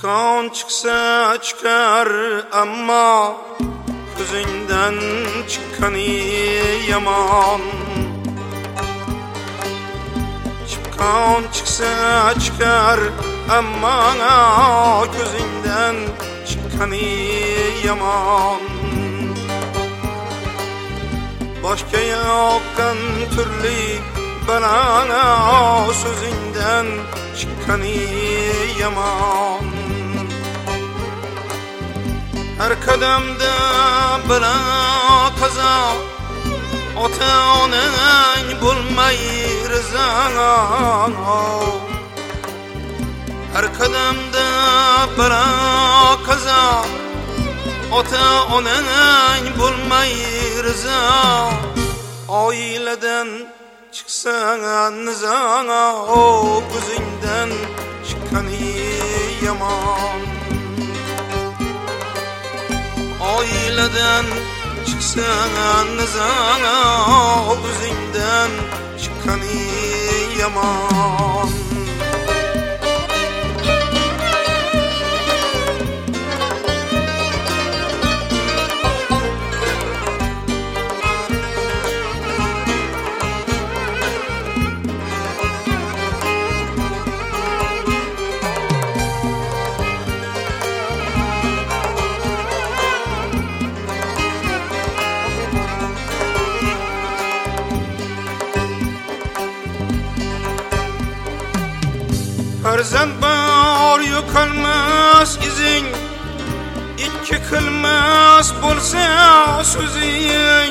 Çıkan çıksa çıkar ama gözünden çıkanı yaman. Çıkan çıksa çıkar ama gözünden çıkanı yaman. Başka yokkan türlü bana sözünden çıkanı yaman. Her kademde bana kaza ota-onang bulmay rızan. Her kademde bana kaza ota-onang bulmay rızan. Aileden çıksan nizana o gözünden çıkanı yaman. Aileden çıksan nizana o gözünden çıkanı yaman. Farzand var yo'qolmas izing, ikki qilmas bo'lsa so'zing.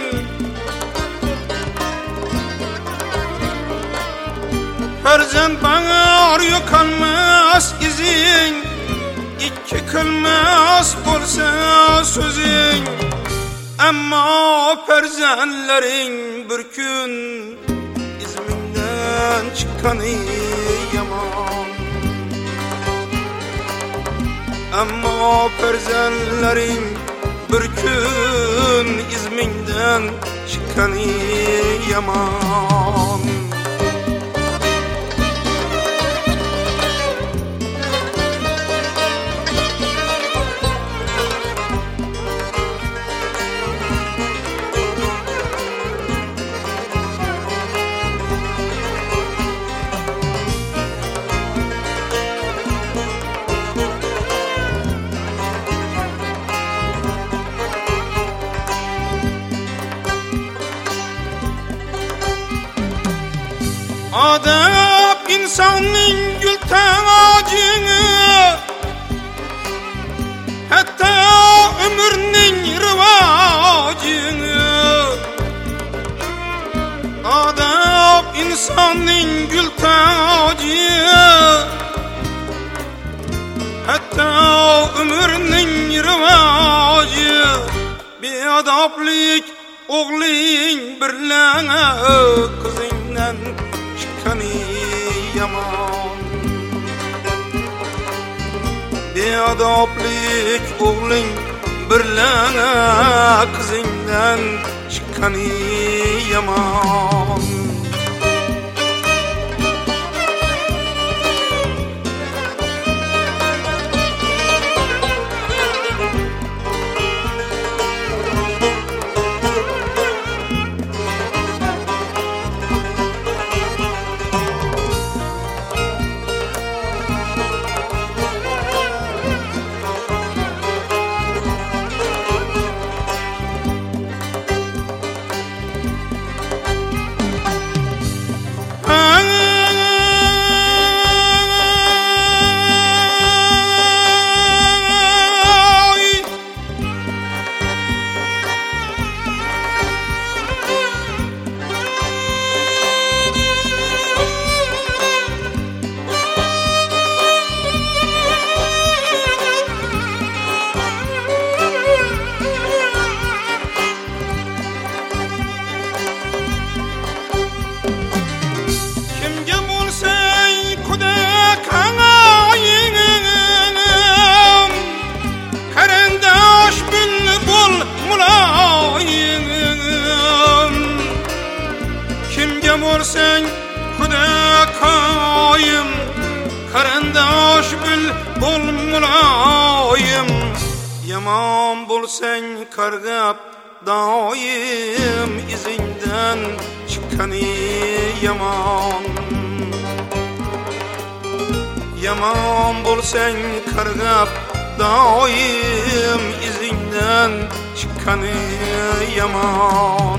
Farzand var yo'qolmas izing, ikki qilmas bo'lsa so'zing. Ammo farzandlaring bir kun izmingdan chiqqani yaman. Ammo farzandlaring bir kun izmingdan chiqqani yaman. Adab insanın gül tacını, hatta ömrünün rivacını. Adab insanın gül tacı, hatta ömrünün rivacı. Beadaplik oğlun birlene kızından çıkanı yaman. Beadaplik oğlun birlene kızından çıkanı yaman. qarandosh bil bolmulayım. Yaman bolsan kargap doim izinden çıkkani yaman. Yaman bolsan kargap doim izinden çıkkani yaman.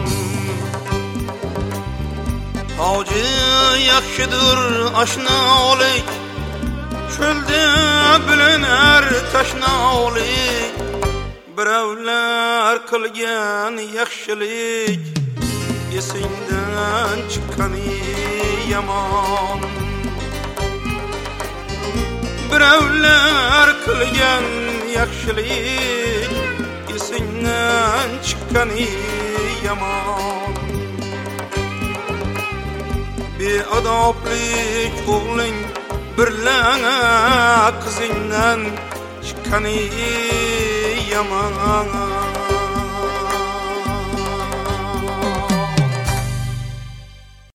Hacı yaxşıdır aşnalık, çölde bilener taşnalık. Birovlar qilgan yaxshilik esingdan chiqqani yomon. Birovlar qilgan yaxshilik esingdan chiqqani yomon. Beadoblik o'g'ling birlanga qizingdan chiqqani yaman.